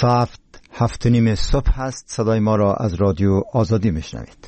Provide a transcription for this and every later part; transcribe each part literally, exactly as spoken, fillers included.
ساعت هفت و نیم صبح هست. صدای ما را از رادیو آزادی میشنوید.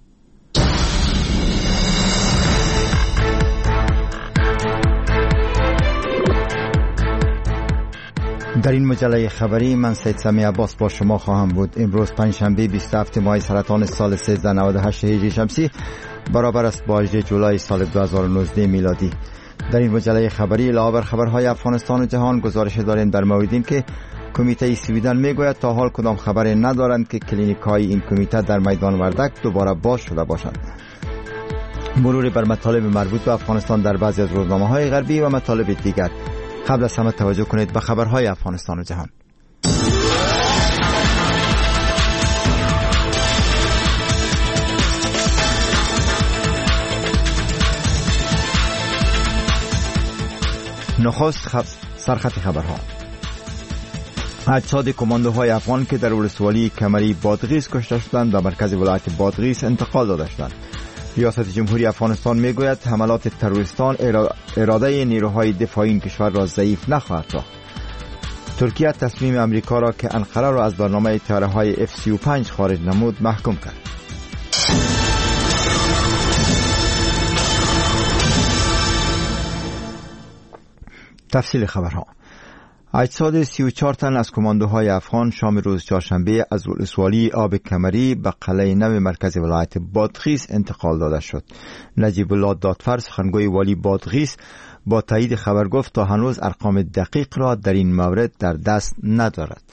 در این مجله خبری من سید سمی عباس با شما خواهم بود. امروز پنجشنبه بیست و هفتم ماه سرطان سال سیزده نود و هشت هجری شمسی برابر است با هجده جولای سال دو هزار و نوزده میلادی. در این مجله خبری علاوه بر خبرهای افغانستان و جهان گزارش داریم در مورد این که کمیته سویدن میگوید تا حال کدام خبری ندارند که کلینیک‌های این کمیته در میدان وردک دوباره باز شده باشند. مرور بر مطالب مربوط به افغانستان در بعضی از روزنامه‌های غربی و مطالب دیگر. قبل از همه توجه کنید به خبرهای افغانستان و جهان. نخست خب سرخط خبرها. اجساد کماندوهای افغان که در ولسوالی کمری بادغیس کشته شدند و مرکز ولایت بادغیس انتقال داده شدند. ریاست جمهوری افغانستان میگوید حملات تروریستان اراده نیروهای دفاعی این کشور را ضعیف نخواهد ساخت. ترکیه تصمیم امریکا را که انقره را از برنامه طیاره‌های اف سی و پنج خارج نمود محکوم کرد. تفصیل خبرها. اجساد سی و چهار تن از کماندوهای افغان شام روز چهارشنبه از ولسوالی آب کمری به قلعه نو مرکز ولایت بادغیس انتقال داده شد. نجیب الله دادفر سخنگوی والی بادغیس با تایید خبر گفت تا هنوز ارقام دقیق را در این مورد در دست ندارد.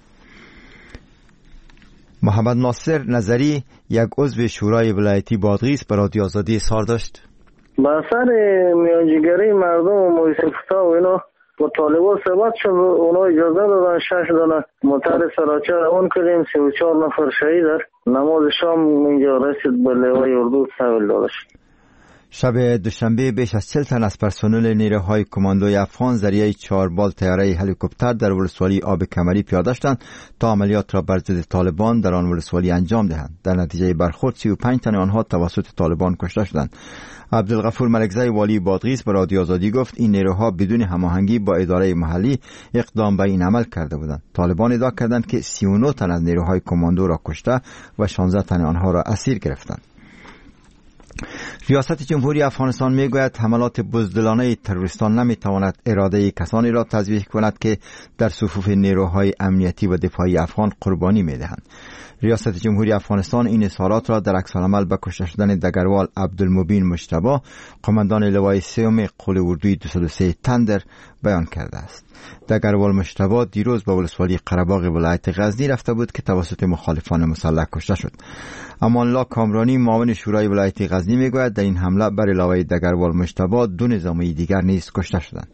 محمد ناصر نظری یک عضو شورای ولایتی بادغیس به رادیو آزادی اظهار داشت. با اثر میانجیگری مردم و موسیقی‌ها و اینا با طالبان صحبت شد، اونا اجازه دادن شش دانه موتر سراچه روان کردیم. سی و چهار نفر شهید در نماز شام اینجا رسید به لوای اردو تحویل داده شد. شب دوشنبه بیش از چهل تن از پرسنل نیروهای کماندوی افغان ذریعه چهار بال طیاره هلیکوپتر در ولسوالی آب کمری پیاده شدند تا عملیات را بر ضد طالبان در آن ولسوالی انجام دهند. در نتیجه برخورد سی و پنج تن آنها توسط طالبان کشته شدند. عبدالغفور ملکزی والی بادغیس به رادیو آزادی گفت این نیروها بدون هماهنگی با اداره محلی اقدام به این عمل کرده بودند. طالبان ادعا کردند که سی و نه تن از نیروهای کماندو را کشته و شانزده تن آنها را اسیر گرفتند. ریاست جمهوری افغانستان میگوید حملات بزدلانه تروریستان نمیتواند اراده کسانی را تضعیف کند که در صفوف نیروهای امنیتی و دفاعی افغان قربانی میدهند. ریاست جمهوری افغانستان این اظهارات را در عکس‌العمل به کشته شدن دگروال عبدالمبین مجتبی قماندان لوای سوم قول اردوی دویست و سه تندر بیان کرده است. دگروال مجتبی دیروز به ولسوالی قره‌باغ ولایت غزنی رفته بود که توسط مخالفان مسلح کشته شد. امان الله کامرانی معاون شورای ولایت غزنی میگوید در این حمله بر علاوه دگروال مجتبی دو نظامی دیگر نیز کشته شدند.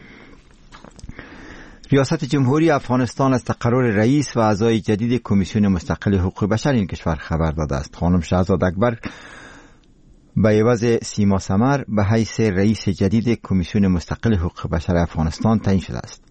ریاست جمهوری افغانستان از تقرر رئیس و اعضای جدید کمیسیون مستقل حقوق بشر این کشور خبر داده است. خانم شهزاد اکبر به عوض سیما سمر به حیث رئیس جدید کمیسیون مستقل حقوق بشر افغانستان تعیین شده است.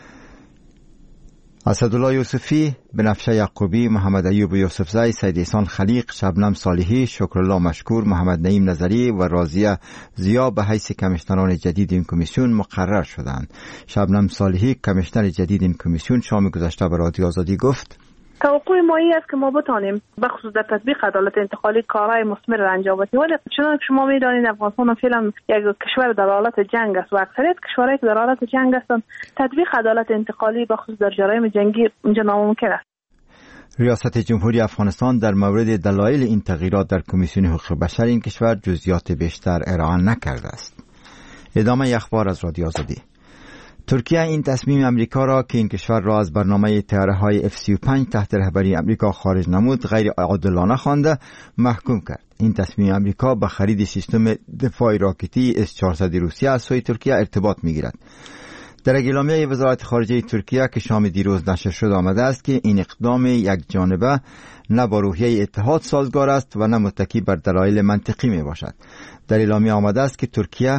اسدالله یوسفی، بنفشه یعقوبی، محمد ایوب یوسفزی، سید احسان خلیق، شبنم صالحی، شکرالله مشکور، محمد نعیم نظری و راضیه ضیا به حیث کمیشنران جدید این کمیسیون مقرر شدند. شبنم صالحی کمیشنر جدید این کمیسیون شام گذشته به رادیو آزادی گفت توقع ما این است که ما بتانیم بخصوص در تطبیق عدالت انتقالی کارهای مثمر را انجام بدیم، ولی چون شما میدانید افغانستان فعلا یک کشور در حالت جنگ است و اکثریت کشورهایی که در حالت جنگ هستند تطبیق عدالت انتقالی بخصوص در جرایم جنگی اینجا ناممکن است. ریاست جمهوری افغانستان در مورد دلایل این تغییرات در کمیسیون حقوق بشر این کشور جزئیات بیشتر ارائه نکرده است. ادامه اخبار از رادیو آزادی. ترکیه این تصمیم امریکا را که این کشور را از برنامه طیاره‌های اف سی و پنج تحت رهبری امریکا خارج نمود غیر عادلانه خوانده محکوم کرد. این تصمیم امریکا به خرید سیستم دفاع راکتی اس چهارصد روسیه از سوی ترکیه ارتباط می‌گیرد. در اعلامیه وزارت خارجه ترکیه که شام دیروز نشر شد آمده است که این اقدام یک جانبه نه با روحیه اتحاد سازگار است و نه متکی بر دلایل منطقی می باشد. در اعلامیه آمده است که ترکیه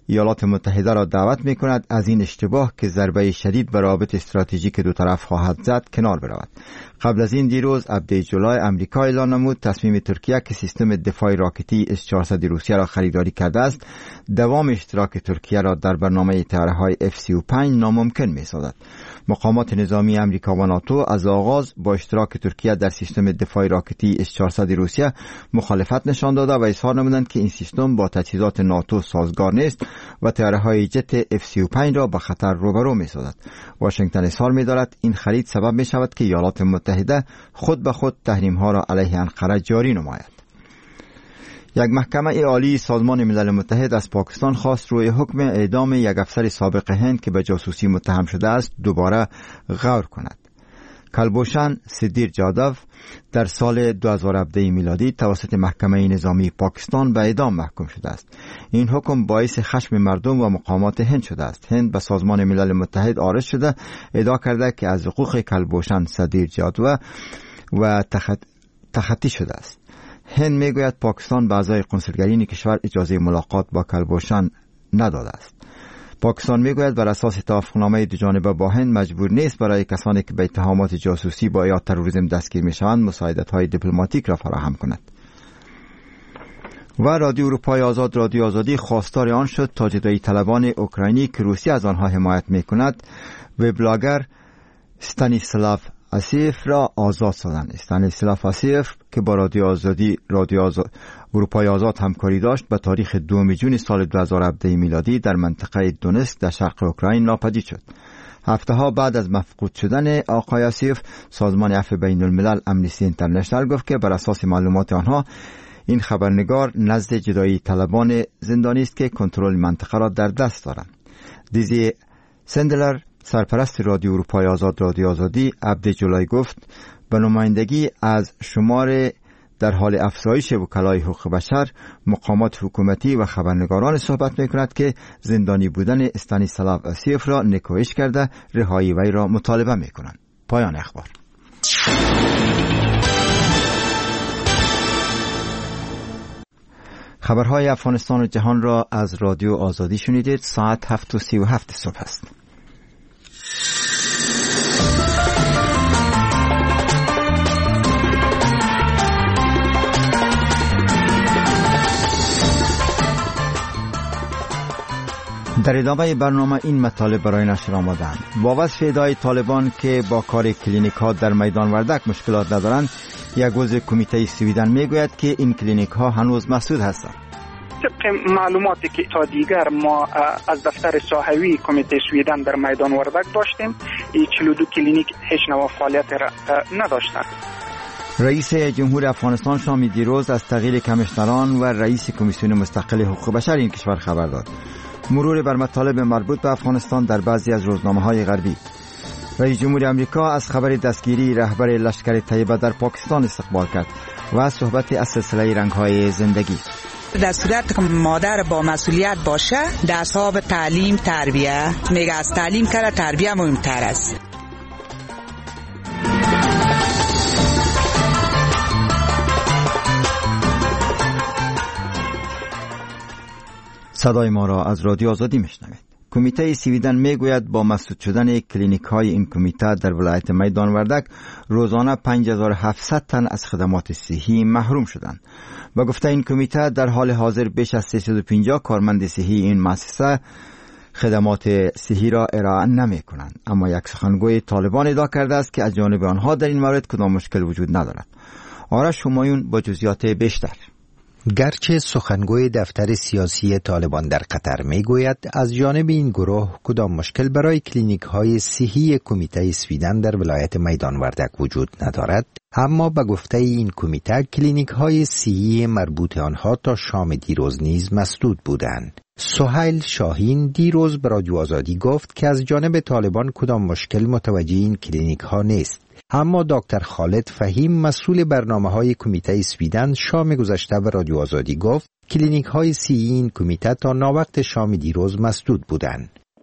ایالات متحده را دعوت می کند از این اشتباه که ضربه شدید به روابط استراتژیک دو طرف خواهد زد کنار برود. قبل از این دیروز عبدالجلای امریکا اعلان نمود تصمیم ترکیه که سیستم دفاع راکتی اس چهارصد روسیه را خریداری کرده است دوام اشتراک ترکیه را در برنامه طیاره‌های اف سی و پنج ناممکن می سازد. مقامات نظامی امریکا و ناتو از آغاز با اشتراک ترکیه در سیستم دفاع راکتی اس چهارصد روسیه مخالفت نشان داده و اظهار نمودند که این سیستم با تجهیزات ناتو سازگار نیست و طیاره‌های جت اف سی و پنج را با خطر روبرو می سازد. واشنگتن اظهار می دارد این خرید سبب می شود که ایالات متحده خود به خود تحریم ها را علیه انقره جاری نماید. یک محکمه عالی سازمان ملل متحد از پاکستان خواست روی حکم اعدام یک افسر سابق هند که به جاسوسی متهم شده است دوباره غور کند. کلبوشن سدیر جادو در سال دو هزار و هفده میلادی توسط محکمه نظامی پاکستان به اعدام محکوم شده است. این حکم باعث خشم مردم و مقامات هند شده است. هند به سازمان ملل متحد عارض شده ادعا کرده که از حقوق کلبوشن سدیر جادو و تخط... تخطی شده است. هند میگوید پاکستان به اعضای کنسولگری کشور اجازه ملاقات با کلبوشن نداده است. پاکستان میگوید بر اساس توافقنامه دو جانبه با هند مجبور نیست برای کسانی که به اتهامات جاسوسی با یا تروریسم دستگیر میشوند مساعدت‌های دیپلماتیک را فراهم کند. و رادیو اروپای آزاد رادیو آزادی خواستار آن شد تا جدایی طلبان اوکراینی که روسیه از آنها حمایت میکند وبلاگر استانیسلاو آسیف را آزاد سازند. استانیسلاو آسیف که با رادیو آزادی رادیو آزاد اروپای آزاد همکاری داشت به تاریخ دوم جون سال دو هزار و هفده میلادی در منطقه دونسک در شرق اوکراین ناپدید شد. هفته ها بعد از مفقود شدن آقای آسیف سازمان عفو بین الملل امنیستی اینترنشنال گفت که بر اساس معلومات آنها این خبرنگار نزد جدایی طلبان زندانی است که کنترل منطقه را در دست دارند. دیزی سندلر سرپرست رادیو اروپای آزاد رادیو آزادی عبدالجلای گفت به نمایندگی از شمار در حال افزایش وکلای حقوق بشر مقامات حکومتی و خبرنگاران صحبت می‌کند که زندانی بودن استانیسلاو آسیف را نکوهش کرده رهایی وی را مطالبه می‌کنند. پایان اخبار. خبرهای افغانستان و جهان را از رادیو آزادی شنیدید. ساعت هفت و سی و هفت صبح است. در ادامه برنامه این مطالب برای نشر آمدند. با وصف ادعای طالبان که با کار کلینیک ها در میدان وردک مشکلات ندارند، یک عضو کمیته سویدن میگوید که این کلینیک ها هنوز مسدود هستند. طبق معلوماتی که تا دیگر ما از دفتر صحوی کمیته سویدن در میدان وردک داشتیم، این چهل و دو کلینیک هیچ نوع فعالیت را نداشتند. رئیس جمهور افغانستان شامی دیروز از تغییر کمیشنران و رئیس کمیسیون مستقل حقوق بشر این کشور خبر داد. مرور بر مطالب مربوط به افغانستان در بعضی از روزنامه‌های غربی. رئیس جمهور آمریکا از خبر دستگیری رهبر لشکر طیبه در پاکستان استقبال کرد و صحبت از سلسله رنگ‌های زندگی. در صورت که مادر با مسئولیت باشه در اصحاب تعلیم تربیه میگه از تعلیم کرده تربیه مهمتر است. صدای ما را از رادیو آزادی میشنوید. کمیته سویدن میگوید با مسدود شدن کلینیک های این کمیته در ولایت میدان وردک روزانه پنج هزار و هفتصد تن از خدمات صحی محروم شدند. با گفته این کمیته در حال حاضر بیش از سیصد و پنجاه کارمند صحی این مؤسسه خدمات صحی را ارائه نمی کنند. اما یک سخنگوی طالبان ادعا کرده است که از جانب آنها در این مورد کدام مشکل وجود ندارد. آرش همایون با جزئیات بیشتر. گرچه سخنگوی دفتر سیاسی طالبان در قطر میگوید از جانب این گروه کدام مشکل برای کلینیک های صحی کمیته سویدن در ولایت میدان وردک وجود ندارد، اما به گفته این کمیته کلینیک های صحی مربوط آنها تا شام دیروز نیز مسدود بودند. سهیل شاهین دیروز به رادیو آزادی گفت که از جانب طالبان کدام مشکل متوجه این کلینیک ها نیست. اما دکتر خالد فهیم مسئول برنامه‌های کمیته سویدن شام گذشته به رادیو آزادی گفت کلینیک های صحی این کمیته تا ناوقت شام دیروز مسدود بودند.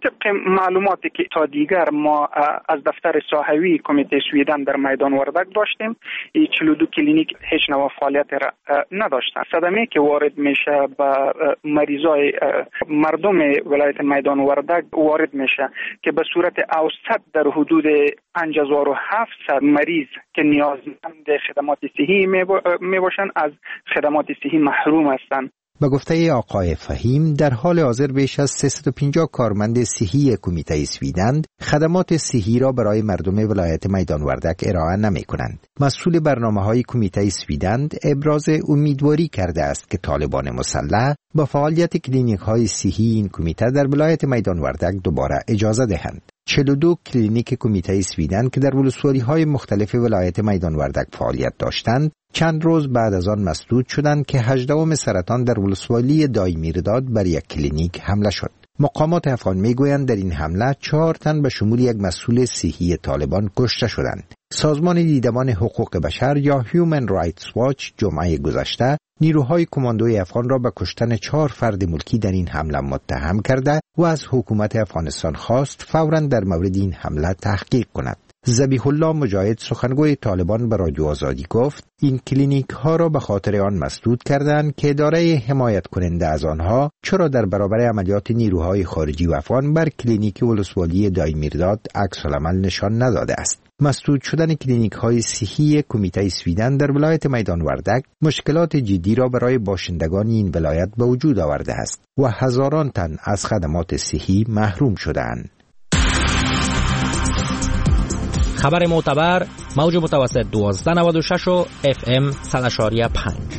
طبق معلوماتی که تا دیگر ما از دفتر ساحوی کمیته سویدن در میدان وردک داشتیم، این چهل و دو کلینیک هیچ نوع فعالیت را نداشتند. صدمه که وارد میشه به مریضای مردم ولایت میدان وردک وارد میشه که به صورت اوسط در حدود پنج هزار و هفتصد مریض که نیازمند خدمات صحی می باشند از خدمات صحی محروم هستند. به گفته آقای فهیم، در حال حاضر بیش از سیصد و پنجاه کارمند صحی کمیته سویدن خدمات صحی را برای مردم ولایت میدان وردک ارائه نمی کنند. مسئول برنامه‌های کمیته سویدن ابراز امیدواری کرده است که طالبان مسلح با فعالیت کلینیک‌های صحی این کمیته در ولایت میدان وردک دوباره اجازه دهند. چهل و دو کلینیک کمیته سویدن که در ولسوالی‌های مختلف ولایت میدان وردک فعالیت داشتند، چند روز بعد از آن مسدود شدند که هجدهم سرطان در ولسوالی دایمیرداد بر یک کلینیک حمله شد. مقامات افغان میگویند در این حمله چهار تن به شمول یک مسئول صحی طالبان کشته شدند. سازمان دیدبان حقوق بشر یا هیومن رایتس واچ جمعه گذشته نیروهای کماندوی افغان را به کشتن چهار فرد ملکی در این حمله متهم کرده و از حکومت افغانستان خواست فوراً در مورد این حمله تحقیق کند. ذبیح الله مجاهد سخنگوی طالبان به رادیو آزادی گفت این کلینیک ها را به خاطر آن مسدود کردند که اداره حمایت کننده از آنها چرا در برابر عملیات نیروهای خارجی و افغان بر کلینیک ولسوالی دایمیرداد عکس العمل نشان نداده است. مسدود شدن کلینیک های صحی کمیته سویدن در ولایت میدان وردک مشکلات جدی را برای باشندگان این ولایت به وجود آورده است و هزاران تن از خدمات صحی محروم شدند. خبر معتبر موج متوسط دوازده نود و شش و اف ام صد و پنج.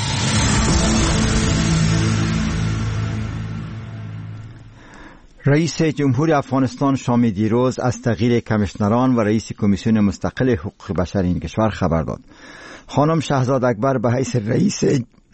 رئیس جمهور افغانستان شام دیروز از تغییر کمیشنران و رئیس کمیسیون مستقل حقوق بشر این کشور خبر داد. خانم شهزاد اکبر به حیث رئیس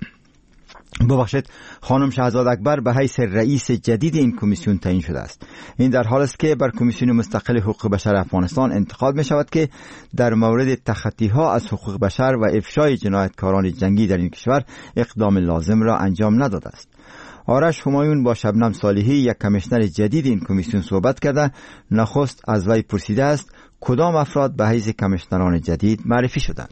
ببخشید خانم شهزاد اکبر به حیث رئیس جدید این کمیسیون تعیین شده است. این در حالی است که بر کمیسیون مستقل حقوق بشر افغانستان انتقاد می شود که در مورد تخطی ها از حقوق بشر و افشای جنایتکاران جنگی در این کشور اقدام لازم را انجام نداده است. آرش همایون با شبنم صالحی یک کمیشنر جدید این کمیسیون صحبت کرده. نخست از وی پرسیده است کدام افراد به حیث کمیشنران جدید معرفی شدند.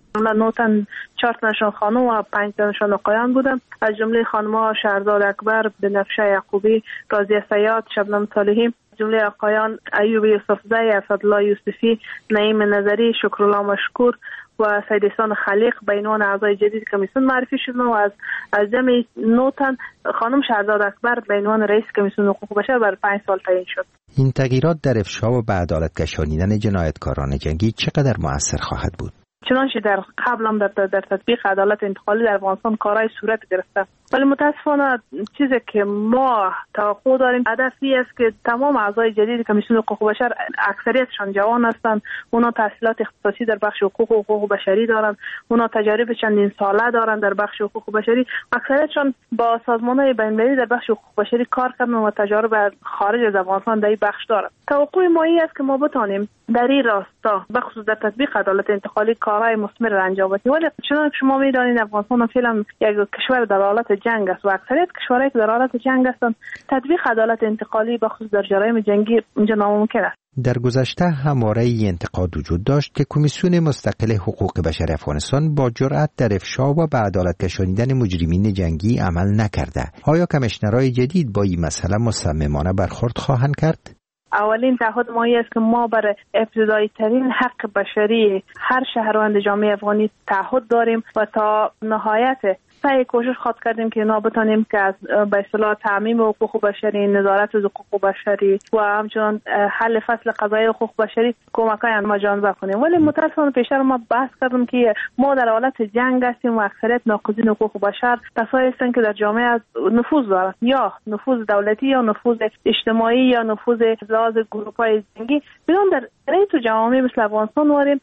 نوتن چهار تنشان خانم و پنج تنشان آقایان بودن، از جمله خانم‌ها شهرزاد اکبر، بنفشه یعقوبی، راضیه سیاد، شبنم صالحی، جمله آقایان ایوب یوسفزی، اسدالله یوسفی، نعیم نظری، شکرالله مشکور و سید احسان خلیق به عنوان اعضای جدید کمیسیون معرفی شدند و از از جمع نوتن خانم شهرزاد اکبر به عنوان رئیس کمیسیون حقوق بشر برای پنج سال تعیین شد. این تغییرات در افشا و به عدالت کشانیدن جنایتکاران جنگی چقدر مؤثر خواهد بود؟ چنانچه در قبل هم در, در تطبیق عدالت انتقالی در افغانستان کارهای صورت گرفته، ولی متاسفانه چیزی که ما توقع داریم هدفی است که تمام اعضای جدید کمیسیون حقوق بشر اکثریتشان جوان هستند، اونا تحصیلات اختصاصی در بخش حقوق و حقوق بشری دارند، اونا تجارب چندین ساله دارند در بخش حقوق بشری، اکثریتشان با سازمان‌های بین‌المللی در بخش حقوق بشری کار کردن و تجارب خارج از افغانستان در این بخش دارند. توقع ما این است که ما بتانیم در این راستا بخصوص در تطبیق عدالت انتقالی کارهای مثمر انجام بدیم. ولی چنانکه شما می‌دانید افغانستان فعلا یک کشور در حالت جنگ است و اکثریت کشورهایی که در حالت جنگ هستند تطبیق عدالت انتقالی بخصوص در جرایم جنگی اونجا ناممکن است. در گذشته همواره ای انتقاد وجود داشت که کمیسیون مستقل حقوق بشر افغانستان با جرأت در افشا و به عدالت کشانیدن مجرمین جنگی عمل نکرده. آیا کمیشنرهای جدید با این مسئله مصممانه برخورد خواهند کرد؟ اولین تعهد ما است که ما برای ابتدایی ترین حق بشری هر شهروند جامعه افغانی تعهد داریم و تا نهایت سعی کوشش خواهد کردیم که اینا بتانیم که از به اصطلاح تعمیم حقوق بشری، نظارت از حقوق بشری و همچنان حل فصل قضایی حقوق بشری کمکای ما جانب کنیم. ولی متاسفانه پیشتر ما بحث کردیم که ما در حالت جنگ هستیم و اکثریت ناقضین حقوق بشر کسایی هستند که در جامعه از نفوذ دارند، یا نفوذ دولتی یا نفوذ اجتماعی یا نفوذ لحاظ گروه‌های جنگی. بدون در این تو جامعه مثل افغانستان واریم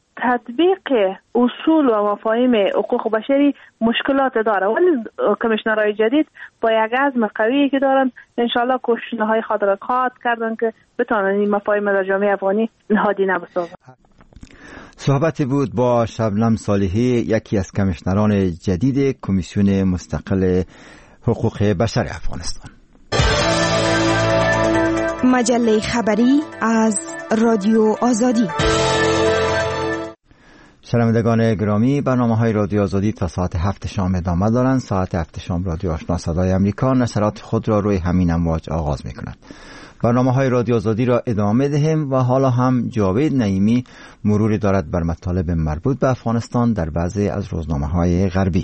تطبیق اصول و مفاهیم حقوق بشری مشکلات داره، ولی کمیشنرهای جدید با یک عزم قوی که دارن انشالله کوشش‌های خود را خواهد کردن که بتونن این مفاهیم در جامعه افغانی نهادینه بسازن. صحبتی بود با شبنم صالحی، یکی از کمیشنران جدید کمیسیون مستقل حقوق بشر افغانستان. مجله خبری از رادیو آزادی. شنوندگان گرامی، برنامه‌های رادیو آزادی تا ساعت هفت شام ادامه دارند. ساعت هفت شام رادیو آشنا صدای امریکا نشرات خود را روی همین امواج آغاز می‌کند. برنامه‌های رادیو آزادی را ادامه دهیم و حالا هم جاوید نعیمی مروری دارد بر مطالب مربوط به افغانستان در بعضی از روزنامه‌های غربی.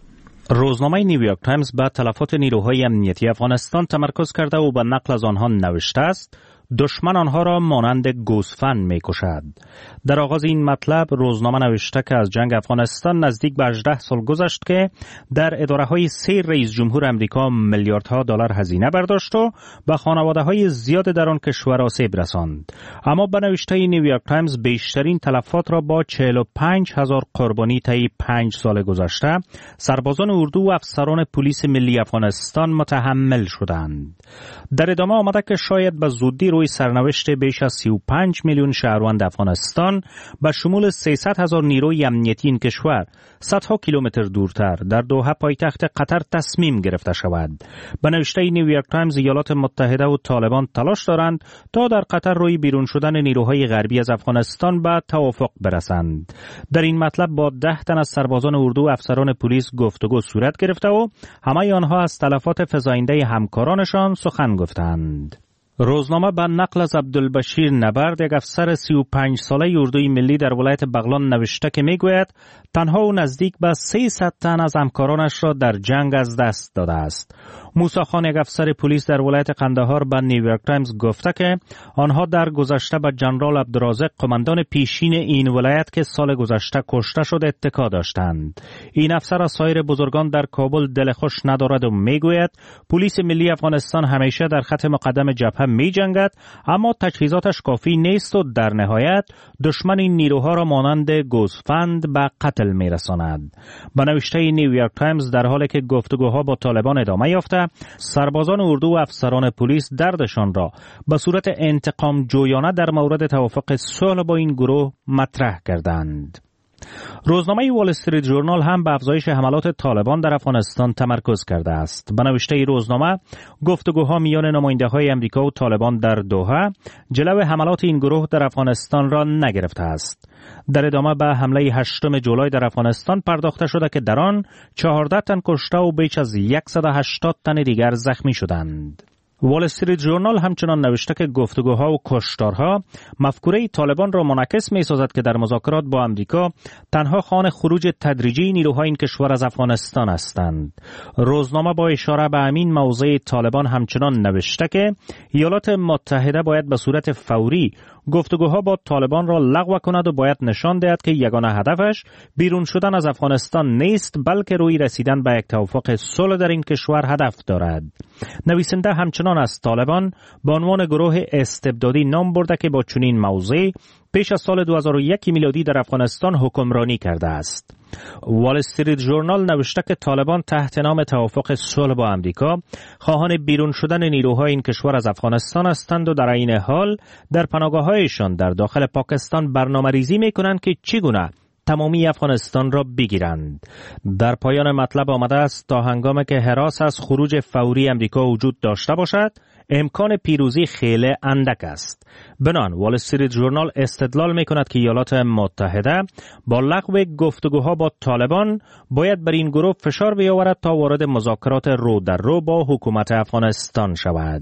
روزنامه نیویورک تایمز به تلفات نیروهای امنیتی افغانستان تمرکز کرده و به نقل از آنها نوشته است دشمن آنها را مانند گوسفند می‌کشد. در آغاز این مطلب روزنامه نوشته که از جنگ افغانستان نزدیک به هجده سال گذشت که در اداره‌های سه رئیس جمهور امریکا میلیاردها دلار هزینه برداشت و به خانواده‌های زیاد در آن کشور آسیب رساند. اما به نوشته نیویورک تایمز بیشترین تلفات را با چهل و پنج هزار قربانی طی پنج سال گذشته سربازان اردو و افسران پلیس ملی افغانستان متحمل شدند. در ادامه آمده که شاید به زودی روی سرنوشت بیش از سی و پنج میلیون شهروند افغانستان به شمول سیصد هزار نیروی امنیتی این کشور صدها کیلومتر دورتر در دوحه پایتخت قطر تصمیم گرفته شود. به نوشته نیویورک تایمز ایالات متحده و طالبان تلاش دارند تا در قطر روی بیرون شدن نیروهای غربی از افغانستان به توافق برسند. در این مطلب با ده تن از سربازان اردو و افسران پلیس گفتگو صورت گرفته و همه آنها از تلفات فزاینده همکارانشان سخن گفتند. روزنامه به نقل از عبدالبشیر نبرد، یک افسر سی و پنج ساله اردوی ملی در ولایت بغلان نوشته که میگوید تنها و نزدیک به سیصد تن از همکارانش را در جنگ از دست داده است. موسی خان، یک افسر پلیس در ولایت قندهار، به نیویورک تایمز گفته که آنها در گذشته به جنرال عبدالرازق قماندان پیشین این ولایت که سال گذشته کشته شد اتکا داشتند. این افسر از سایر بزرگان در کابل دل خوش ندارد و میگوید پلیس ملی افغانستان همیشه در خط مقدم جبهه می جنگد، اما تجهیزاتش کافی نیست و در نهایت دشمن این نیروها را مانند گوسفند به قتل می رساند. به نوشته نیویورک تایمز در حالی که گفتگوها با طالبان ادامه یافته، سربازان اردو و افسران پلیس دردشان را به صورت انتقام جویانه در مورد توافق صلح با این گروه مطرح کردند. روزنامه وال استریت ژورنال هم به افزایش حملات طالبان در افغانستان تمرکز کرده است. به نوشته روزنامه گفتگوها میان نماینده‌های امریکا و طالبان در دوحه جلو حملات این گروه در افغانستان را نگرفته است. در ادامه به حمله هشتم جولای در افغانستان پرداخته شده که در آن چهارده تن کشته و بیش از صد و هشتاد تن دیگر زخمی شدند. وال استریت ژورنال همچنان نوشته که گفتگوها و کشتارها مفکوره طالبان را منعکس می‌سازد که در مذاکرات با امریکا تنها خواهان خروج تدریجی نیروهای این کشور از افغانستان هستند. روزنامه با اشاره به همین موضع طالبان همچنان نوشته که ایالات متحده باید به صورت فوری گفتگوها با طالبان را لغو کند و باید نشان دهد که یگانه هدفش بیرون شدن از افغانستان نیست، بلکه روی رسیدن به یک توافق صلح در این کشور هدف دارد. نویسنده همچنان از طالبان به عنوان گروه استبدادی نام برده که با چنین موضوعی پیش از سال دو هزار و یک میلادی در افغانستان حکمرانی کرده است. وال استریت ژورنال نوشته که طالبان تحت نام توافق صلح با امریکا خواهان بیرون شدن نیروهای این کشور از افغانستان هستند و در این حال در پناهگاه‌هایشان در داخل پاکستان برنامه‌ریزی می‌کنند که چگونه تمامی افغانستان را بگیرند. در پایان مطلب آمده است تا هنگامی که هراس از خروج فوری امریکا وجود داشته باشد، امکان پیروزی خیلی اندک است. بنان وال استریت ژورنال استدلال می کند که ایالات متحده با لغو گفتگوها با طالبان باید بر این گروه فشار بیاورد تا وارد مذاکرات رو در رو با حکومت افغانستان شود.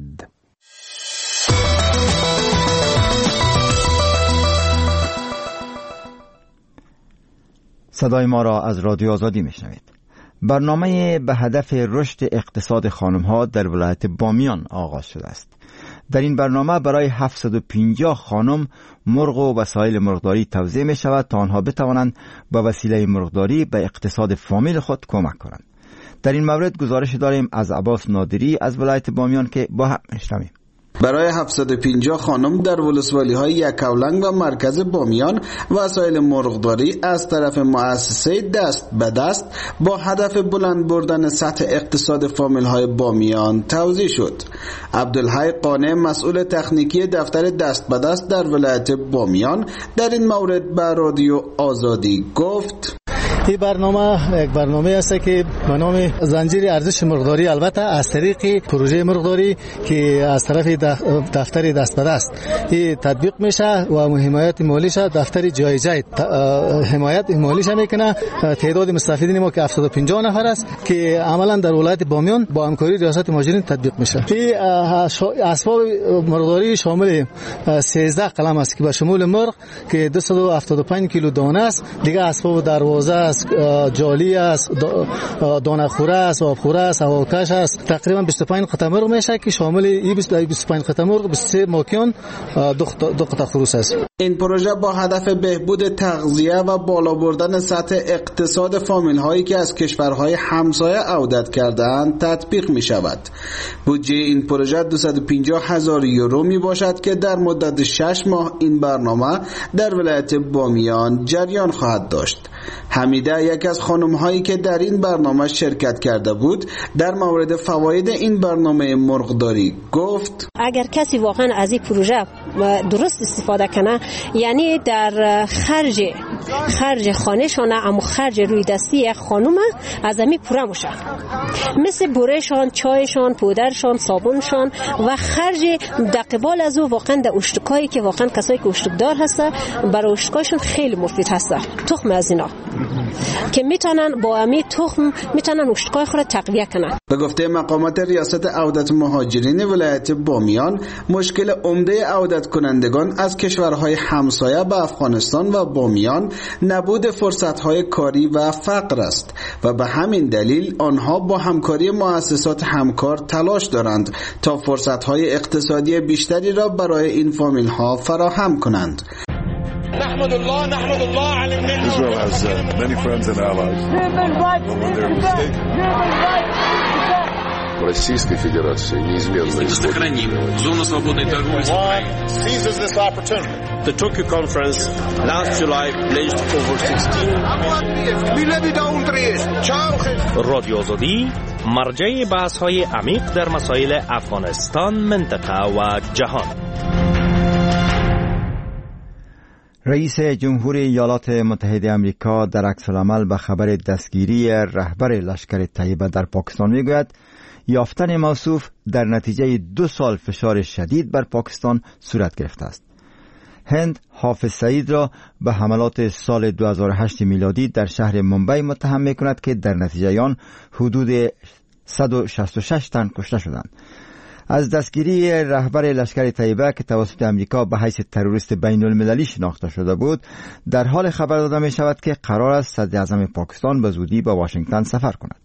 صدای ما را از رادیو آزادی میشنوید. برنامه به هدف رشد اقتصاد خانم‌ها در ولایت بامیان آغاز شده است. در این برنامه برای هفتصد و پنجاه خانم مرغ و وسایل مرغداری توزیع می شود تا آنها بتوانند با وسیله مرغداری به اقتصاد فامیل خود کمک کنند. در این مورد گزارش داریم از عباس نادری از ولایت بامیان که با هم میشنویم. برای هفتصد و پنجاه خانم در ولسوالی‌های یکاولنگ و مرکز بامیان وسایل مرغداری از طرف مؤسسه دست به دست با هدف بلند بردن سطح اقتصاد فامیل‌های بامیان توزیع شد. عبدالحی قانع مسئول تکنیکی دفتر دست به دست در ولایت بامیان در این مورد به رادیو آزادی گفت: این برنامه یک برنامه است که به نام زنجیره ارزش مرغداری، البته از طریق پروژه مرغداری که از طرف دفتر دست به دست این تطبیق میشه و حمایت مالیش دفتر جای جای حمایت مالیش میکنه. تعداد مستفیدین ما که هفتاد و پنج نفر است که عملا در ولایت بامیان با همکاری ریاست مهاجرین تطبیق میشه. این اسباب مرغداری شامل سیزده قلم است که به شمول مرغ که دویست و هفتاد و پنج کیلو دانه است. دیگه اسباب دروازه است، جالی است، دانه خوره است، آب خوره است، هواکش است. تقریبا بیست و پنج قطعه مرغ میشه که شامل این بیست و پنج قطعه مرغ، بیست و سه ماکیان، دو قطعه خروس است. این پروژه با هدف بهبود تغذیه و بالا بردن سطح اقتصاد فامیل هایی که از کشورهای همسایه عودت کردند تطبیق می شود. بودجه این پروژه دویست و پنجاه هزار یورو می باشد که در مدت شش ماه این برنامه در ولایت بامیان جریان خواهد داشت. حمیده، یک از خانم هایی که در این برنامه شرکت کرده بود، در مورد فواید این برنامه مرغداری گفت: اگر کسی واقعا از این پروژه درست استفاده کنه، یعنی در خرج خرج خانهشان، اما خرج روی دستی یک خانم از امی پوره میشه، مثل برهشان، چایشان، پودرشان، صابونشان و خرج دقیقال از او واقعا در اشتکایی که واقعا کسایی که اشتکدار هسته برای اشتکایشون خیلی مفید هسته. تخم از اینا که میتونن با امی تخم میتونن اشتکای خود تقویه کنن. به گفته مقامات ریاست عودت مهاجرین ولایت بامیان، مشکل عمده عودت کنندگان از کشورهای همسایه به افغانستان و بامیان نبود فرصت‌های کاری و فقر است و به همین دلیل آنها با همکاری مؤسسات همکار تلاش دارند تا فرصت‌های اقتصادی بیشتری را برای این فامیل‌ها فراهم کنند. نحمد الله نحمد الله على النعمة. Israel has uh, many friends and allies. Российской Федерации неизменно сохраним зону свободной торговли с Украиной. Seizes this opportunity. The Tokyo conference last July pledged over sixteen. رادیو آزادی مرجع بحث‌های عمیق در مسائل افغانستان، منطقه و جهان. رئیس جمهور ایالات متحده آمریکا در عکس‌العمل به خبر دستگیری رهبر لشکر طیبه در پاکستان میگوید یافتن موصوف در نتیجه دو سال فشار شدید بر پاکستان صورت گرفته است. هند حافظ سعید را به حملات سال دو هزار و هشت میلادی در شهر ممبئی متهم می‌کند که در نتیجه آن حدود صد و شصت و شش تن کشته شدند. از دستگیری رهبر لشکر طیبه که توسط امریکا به حیث تروریست بین المللی شناخته شده بود، در حال خبر داده می شود که قرار است صدر اعظم پاکستان به زودی به واشنگتن سفر کند.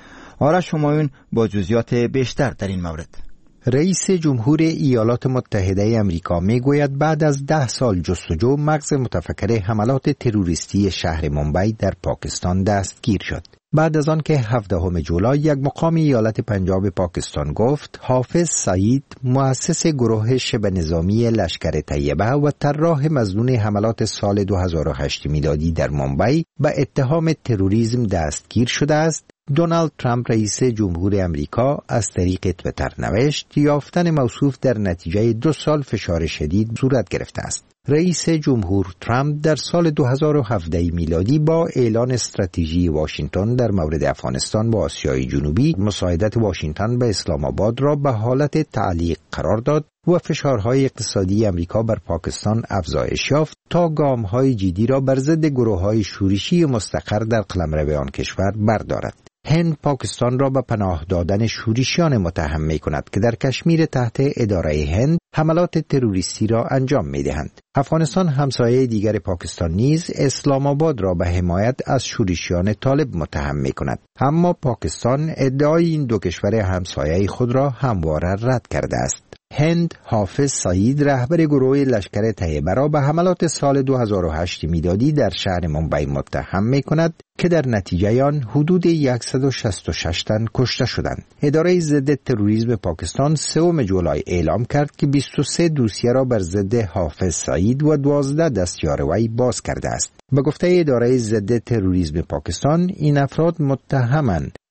آرش همایون با جزئیات بیشتر در این مورد. رئیس جمهور ایالات متحده آمریکا میگوید بعد از ده سال جستجو مغز متفکر حملات تروریستی شهر ممبئی در پاکستان دستگیر شد. بعد از آن که هفدهم جولای یک مقام ایالت پنجاب پاکستان گفت حافظ سعید مؤسس گروه شبه نظامی لشکر طیبه و طراح مظنون حملات سال دو هزار و هشت میلادی در ممبئی به اتهام تروریسم دستگیر شده است، دونالد ترامپ رئیس جمهور امریکا از طریق توییتر نوشت یافتن موصوف در نتیجه دو سال فشار شدید صورت گرفته است. رئیس جمهور ترامپ در سال دو هزار و هفده میلادی با اعلان استراتژی واشنگتن در مورد افغانستان با آسیای جنوبی مساعدت واشنگتن به اسلام آباد را به حالت تعلیق قرار داد و فشارهای اقتصادی امریکا بر پاکستان افزایش یافت تا گام‌های جدی را بر ضد گروه‌های شورشی مستقر در قلمرو آن کشور بردارد. هند پاکستان را به پناه دادن شورشیان متهم می کند که در کشمیر تحت اداره هند حملات تروریستی را انجام می دهند. افغانستان همسایه دیگر پاکستان نیز اسلام آباد را به حمایت از شورشیان طالب متهم می کند. اما پاکستان ادعای این دو کشور همسایه خود را همواره رد کرده است. هند حافظ سعید رهبر گروه لشکر طیبه را به حملات سال دو هزار و هشت میلادی در شهر ممبئی متهم می کند که در نتیجه آن حدود صد و شصت و شش تن کشته شدند. اداره ضد تروریسم پاکستان سوم جولای اعلام کرد که بیست و سه دوسیه را بر ضد حافظ سعید و دوازده دستیار وی باز کرده است. به گفته اداره ضد تروریسم پاکستان این افراد متهمند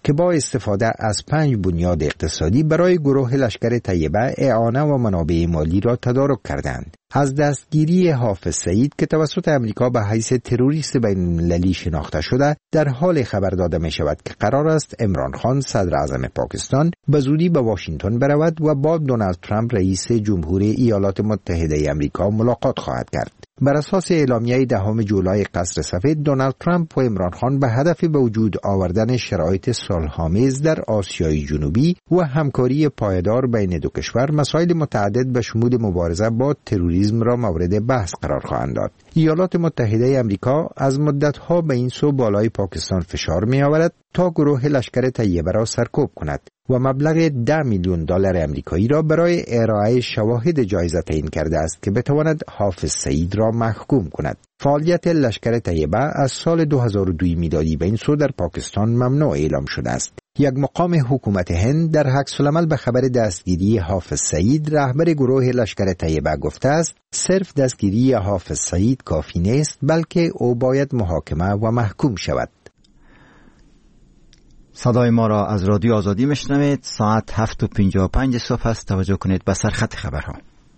که با استفاده از پنج بنیاد اقتصادی برای گروه لشکر طیبه اعانه و منابع مالی را تدارک کردند. از دستگیری حافظ سعید که توسط امریکا به حیث تروریست بین‌المللی شناخته شده در حال خبر داده می شود که قرار است عمران خان صدر اعظم پاکستان به زودی به واشنگتن برود و با دونالد ترامپ رئیس جمهوری ایالات متحده امریکا ملاقات خواهد کرد. بر اساس اعلامیه دهم جولای قصر سفید، دونالد ترامپ و عمران خان به هدف به وجود آوردن شرایط صلح‌آمیز در آسیای جنوبی و همکاری پایدار بین دو کشور مسائل متعدد به شمول مبارزه با تروریسم را مورد بحث قرار خواهند داد. ایالات متحده امریکا از مدت‌ها به این سو بالای پاکستان فشار می‌آورد تا گروه لشکر طیبه را سرکوب کند و مبلغ ده میلیون دلار آمریکایی را برای ارائه شواهد جایزه تعیین کرده است که بتواند حافظ سعید را محکوم کند. فعالیت لشکر طیبه از سال دو هزار و دو میلادی به این سو در پاکستان ممنوع اعلام شده است. یک مقام حکومت هند در عکس العمل به خبر دستگیری حافظ سعید رهبر گروه لشکر طیبه گفته است صرف دستگیری حافظ سعید کافی نیست، بلکه او باید محاکمه و محکوم شود. صدای ما را از رادیو آزادی میشنوید. ساعت هفت و پنجاه و پنج صبح است. توجه کنید به سرخط خبرها.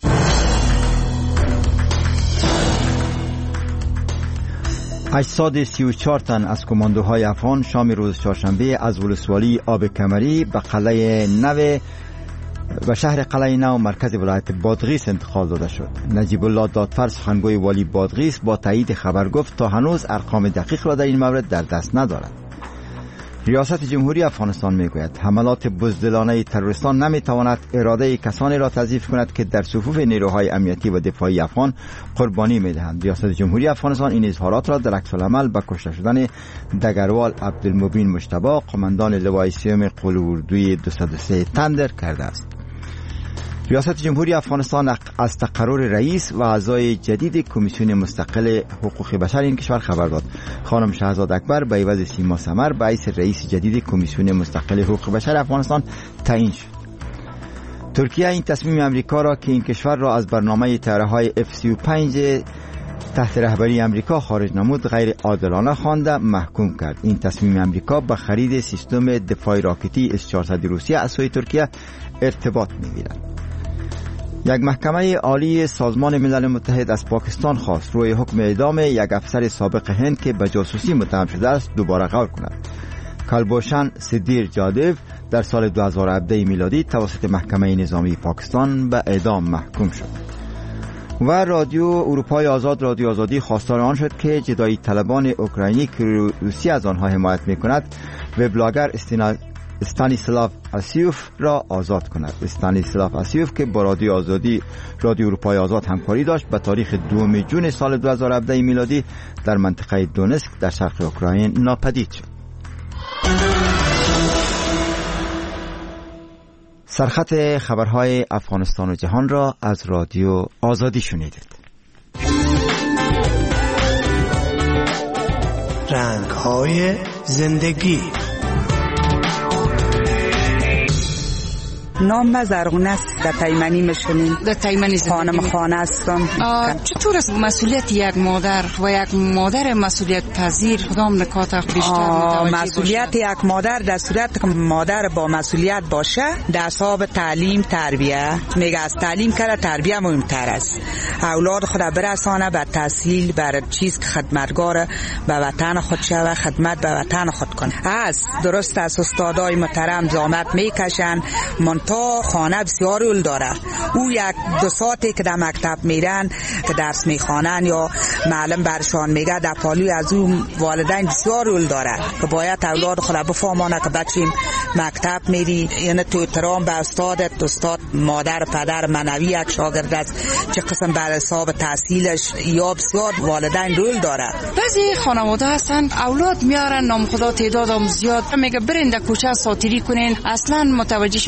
هشتصد و سی و چهار تن از کماندوهای افغان شام روز چهارشنبه از ولسوالی آب کمری به قلعه نو و شهر قلعه نو مرکز ولایت بادغیس انتقال داده شد. نجیب الله دادفر سخنگوی والی بادغیس با تایید خبر گفت تا هنوز ارقام دقیق را در این مورد در دست ندارد. ریاست جمهوری افغانستان میگوید حملات بزدلانه تروریستان نمیتواند اراده کسانی را تضعیف کند که در صفوف نیروهای امنیتی و دفاعی افغان قربانی میدهند. ریاست جمهوری افغانستان این اظهارات را در عکس العمل به کشته شدن دگروال عبدالمبین مجتبی قماندان لوای سیوم قلوردوی دویست و سه تندر کرده است. ریاست جمهوری افغانستان از تقرر رئیس و اعضای جدید کمیسیون مستقل حقوق بشر این کشور خبر داد. خانم شهزاد اکبر به عوض سیما سمر به حیث رئیس جدید کمیسیون مستقل حقوق بشر افغانستان تعیین شد. ترکیه این تصمیم امریکا را که این کشور را از برنامه طیاره‌های اف سی و پنج تحت رهبری امریکا خارج نمود غیر عادلانه خوانده محکوم کرد. این تصمیم امریکا به خرید سیستم دفاعی راکتی اس چهارصد روسیه از سوی ترکیه ارتباط می‌گیرد. یک محکمه عالی سازمان ملل متحد از پاکستان خواست روی حکم اعدام یک افسر سابق هند که به جاسوسی متهم شده است دوباره غور کند. کلبوشن سدیر جادو در سال دو هزار و هفده میلادی توسط محکمه نظامی پاکستان به اعدام محکوم شد. و رادیو اروپای آزاد رادیو آزادی خواستار آن شد که جدایی طلبان اوکراینی که روسیه از آنها حمایت می‌کند وبلاگر استینا استانیسلاو اسیوف را آزاد کند. استانیسلاو اسیوف که با رادیو آزادی رادیو اروپای آزاد همکاری داشت به تاریخ دوم ژوئن سال دو هزار و هفده میلادی در منطقه دونسک در شرق اوکراین ناپدید شد. سرخط خبرهای افغانستان و جهان را از رادیو آزادی شنیدید. رنگ‌های زندگی. نام زرغونه است. در تایمنی میشونیم. در تایمنی خانم خانه هستم. چطور است مسئولیت یک مادر و یک مادر مسئولیت پذیر کدام نکات بیشتر متوجه مسئولیت باشه؟ یک مادر در صورت که مادر با مسئولیت باشه در صاحب تعلیم تربیه میگه از تعلیم کرده تربیه مهمتر است. اولاد خود برسانه به تحصیل بر چیز که خدمتگار به وطن خود شوه خدمت به وطن خود کنه. است درست است استادای محترم زحمت میکشن تا خانه بسیار اول داره. او یک دو ساعتی که در مکتب میرن که درس میخوانن یا معلم برشان میگه در پالوی از او والدین بسیار اول داره که باید اولاد خود بفهمانه که بچیم مکتب میری یعنی تو احترام به استادت استاد مادر پدر منویت شاگرد است چه قسم بر حساب تحصیلش یا بسیار والدین رول داره. بعضی خانواده هستن اولاد میارن نام خدا تعدادم زیاد میگه برین در کوچه ساتیری کنین اصلا متوجه شون نیست از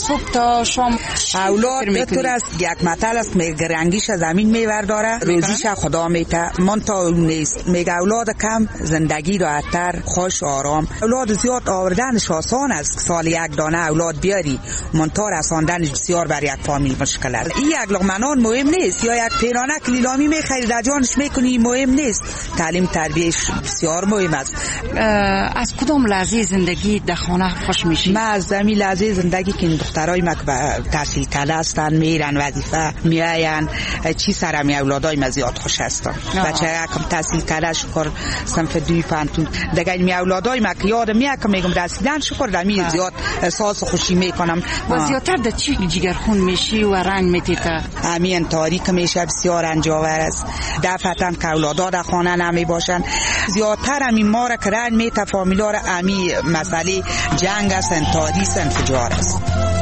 صبح تا شام اولاد دکتر است یک مطل است میگه رنگیش زمین میورداره روزیش خدا میته من تا نیست میگه اولاد کم زندگی راحت‌تر خوش آرام اولاد زیاد آوردنش آسان است سال یک دانه اولاد بیاری من تا رساندن بسیار بر یک فامیل مشکل است این یک لقمه مهم نیست یا یک پیرانه لیلامی میخری در جانش میکنی مهم نیست تعلیم تربیهش بسیار مهم است. از کدام لحظه زندگی در خانه خوش میشی؟ من از زمین لحظه زندگی که دخترای ما تحصیل کرده هستن میرن وظیفه میاین چی سرم اولادای ما زیاد خوش هستن بچه یکم تحصیل کرده شکر صنف دوی فانتون دیگه می اولادای ما که یادم میاد که میگم رسیدن شکر دمی زیاد احساس خوشی میکنم و زیادتر در چی جگرخون میشی و رنگ میتیته؟ همین تاریک میشه بسیار رنجاور است دفعتاً که اولادا در خانه نمی باشن زیادتر همین ما را که رنج میته فامیلا را همی مسئله جنگ است انتحاری انفجار است.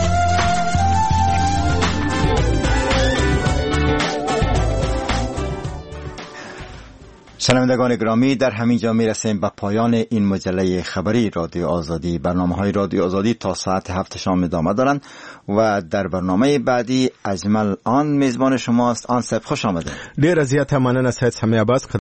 شنوندگان گرامی در همین جا می رسیم به پایان این مجله خبری رادیو آزادی. برنامه های رادیو آزادی تا ساعت هفت شام ادامه دارند و در برنامه بعدی اجمل آن میزبان شماست. آن صبح خوش آمده. دیر از زیاد مننه سید سمیع عباس.